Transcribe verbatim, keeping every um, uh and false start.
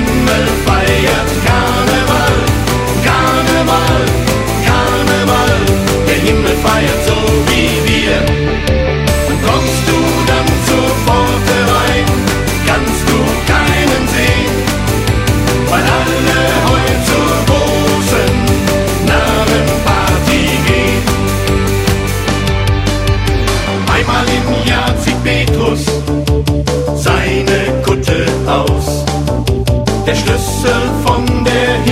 Himmel feiert Karneval, Karneval, Karneval. Der Himmel feiert so wie wir. Und kommst du dann zur Pforte rein, kannst du keinen sehen, weil alle heut zur großen Narrenparty gehen. Einmal im Jahr zieht Petrus seine Kutte aus. Der Schlüssel von der